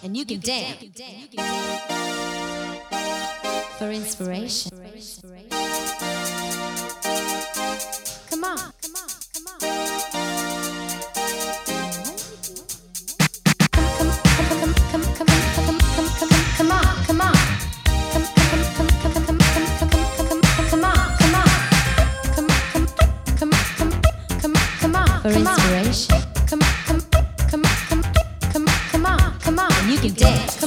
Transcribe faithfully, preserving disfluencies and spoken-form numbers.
and you can dance for inspiration. Come on, come on, come on. Come, come, come, come, come, come, come, come, come on, come on. Come, come, come, come, come, come, come, come, come, come on, come on. Come, come, come, come, come, come on, for inspiration. Come, come, come, come, come, come on, come on, and you can dance.